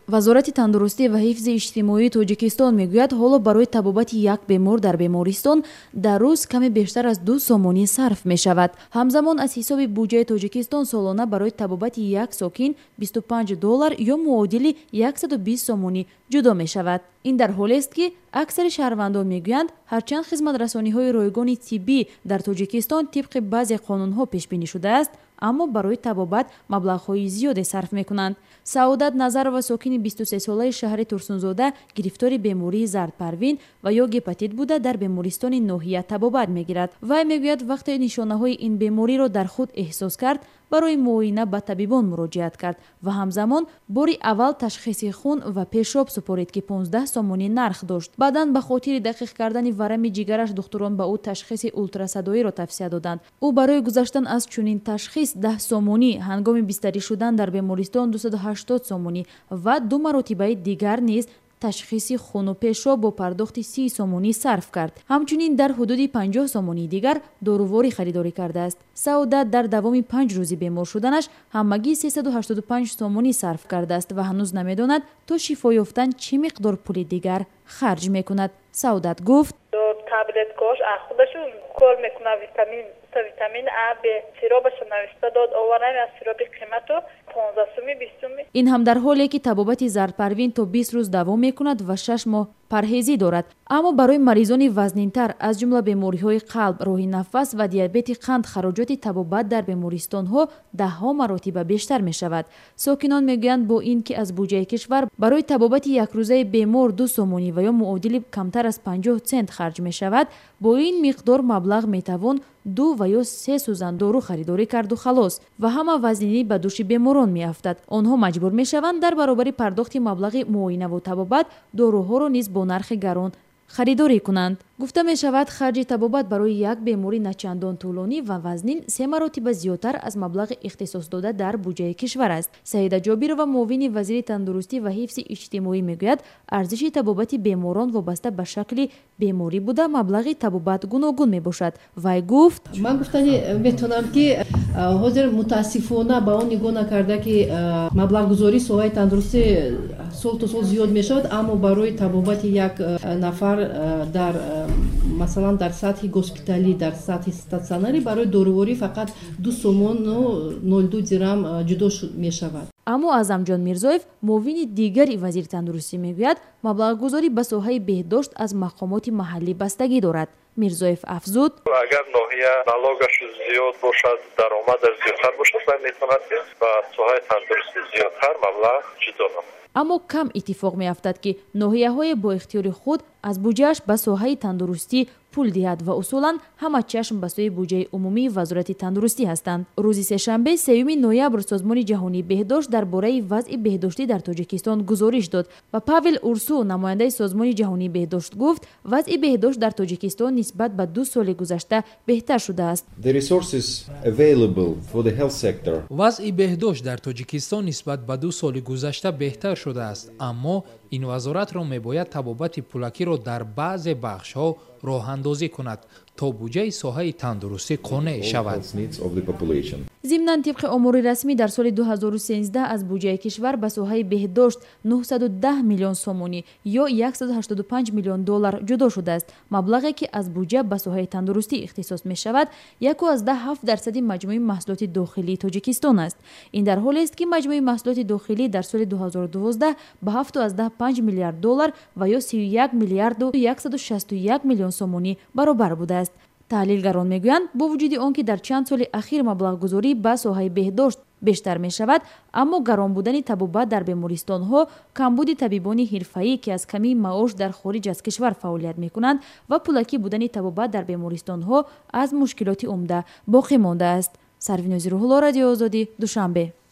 вазорати тандурустӣ ва ҳифзи иҷтимоии Тоҷикистон мегӯяд, ҳоло барои табобати як бемор дар бемористон дар рӯз каме бештар аз 2 сомонӣ сарф мешавад. ҳамзамон аз ҳисоби буҷаи Тоҷикистон солона барои табобати як сокин $25 ё муодили 120 сомонӣ ҷудо мешавад. ин дар ҳолест ки аксари шаҳрвандон мегӯянд, ҳарчанд хизматрасониҳои ройгони тиббӣ дар Тоҷикистон тибқи баъзе қонунҳо пешбинӣ шудааст, аммо барои табобат маблағҳои зиёде сарф мекунанд. Саодат Назарова, сокини 23-солаи шаҳри Турсунзода, гирифтори бемории зардпарвин ва ё гепатит буда дар бемористони ноҳия табобат мегирад. Вай мегӯяд, вақте нишонаҳои ин бемориро дар худ эҳсос кард, барои муоина ба табибон муроҷиат кард ва ҳамзамон бори аввал ташхиси хун ва пешоб супорид, ки 15 сомонӣ нарх дошт. Баъдан ба хотири дақиқ кардани варами ҷигараш духтурон ба ӯ ташхиси ултрасадоиро тавсия доданд. ӯ барои гузаштан аз чунин ташхис 10 сомонӣ, ҳангоми бистарӣ шудан дар бемористон 280 сомонӣ ва 2 маротибаи дигар низ ташхиси хуну пешоб бо пардохти 30 сомонӣ сарф кард. ҳамчунин дар ҳудуди 50 сомонии дигар доруворӣ харидорӣ кардааст. Саодат дар давоми 5 рӯзи бемор шуданаш ҳамагӣ 385 сомонӣ сарф кардааст ва ҳанӯз намедонад то шифо ёфтан чӣ миқдор пули дигар харҷ мекунад. Саодат гуфт: таблеткаш аз худашон кор мекуна, витамин А, Б, сиробаш навишта дод, оварам аз сироби қимату 15 суми 20 суми. ин ҳам дар ҳоле ки табобати зардпарвин то 20 рӯз давом мекунад ва 6 моҳ парҳезӣ дорад. аммо барои маризони вазнинтар, аз ҷумла бемориҳои қалб, роҳи нафас ва диабети қанд хароҷоти табобат дар бемористонҳо даҳҳо маротиба бештар мешавад. сокинон мегӯянд, бо ин ки аз буҷаи кишвар барои табобати якрӯзаи бемор 2 сомонӣ ва ё муодили камтар аз 50 цент харҷ мешавад, бо ин миқдор маблағ метавон 2 ва ё 3 сӯзандору харидорӣ карду халос ва ҳама вазнинӣ ба дӯши беморон меафтад. онҳо маҷбур мешаванд дар баробари пардохти маблағи муоинаву табобат дороҳоро низ бо нархи гарон харидорӣ кунанд. гуфта мешавад, харҷи табобат барои як бемори начандон тӯлонӣ ва вазнин 3 маротиба зиёдтар аз маблағи ихтисосдода дар буҷаи кишвар аст. Саида Ҷобирова, муовини вазири тандурустӣ ва ҳифзи иҷтимоӣ, мегӯяд, арзиши табобати беморон вобаста ба шакли беморӣ буда маблағи табобат гуногун мебошад. Вай гуфт: ман гуфтани метавонам ки ҳозир мутаассифона ба он нигоҳ накарда ки маблағгузории соҳаи тандурустӣ сол то сол зиёд мешавад, аммо барои табобати як нафар дар масалан дар сатҳи госпиталӣ, дар сатҳи статсионарӣ барои доруворӣ фақат 2 сомону 02 дирам ҷудо мешавад. аммо Аъзамҷон Мирзоев, муовини дигари вазири тандурустӣ, мегӯяд, маблағгузорӣ ба соҳаи беҳдошт аз мақомоти маҳаллӣ бастагӣ дорад. Мирзоев афзуд: агар ноҳия налогаш зиёд бошад, даромадаш зиёдтар бошад, метавонад ба соҳаи тандурустӣ зиёдтар маблағ ҷудо намояд. аммо кам иттифоқ меафтад ки ноҳияҳое бо ихтиёри худ аз буҷааш ба соҳаи тандурустӣ пул диҳад ва усулан ҳама чашм ба сӯи буҷаи умумии вазорати тандурустӣ ҳастанд. рӯзи сешанбе 3 ноябр Созмони ҷаҳонии беҳдошт дар бораи вазъи беҳдоштӣ дар Тоҷикистон гузориш дод ва Павел Урсу, намояндаи Созмони ҷаҳонии беҳдошт, гуфт, вазъи беҳдошт дар Тоҷикистон нисбат ба 2 соли гузашта беҳтар шудааст. вазъи беҳдошт дар Тоҷикистон нисбат ба 2 соли гузашта беҳтар шудааст, аммо ин вазоратро мебояд табобати пулакиро дар баъзе бахшҳо роҳандозӣ кунад то буҷаи соҳаи тандурустӣ қонеъ шавад. зимнан тибқи омори расмӣ дар соли 2013 аз буҷаи кишвар ба соҳаи беҳдошт 910 миллион сомонӣ ё $185 миллион ҷудо шудааст. маблағе ки аз буҷа ба соҳаи тандурустӣ ихтисос мешавад 1.7% маҷмӯи маҳсулоти дохилии Тоҷикистон аст. ин дар ҳолест ки маҷмӯи маҳсулоти дохилӣ дар соли 2012 ба $7.5 миллиард ва ё 31 миллиарду 161 миллион сомонӣ баробар будааст. таҳлилгарон мегӯянд, бо вуҷуди он ки дар чанд соли ахир маблағгузорӣ ба соҳаи беҳдошт бештар мешавад, аммо гарон будани табобат дар бемористонҳо, камбуди табибони ҳирфаӣ ки аз камии маош дар хориҷ аз кишвар фаъолият мекунанд ва пулакӣ будани табобат дар бемористонҳо аз мушкилоти умда боқӣ мондааст. Сарвинози Рӯҳулло, Радиои Озодӣ, Душанбе.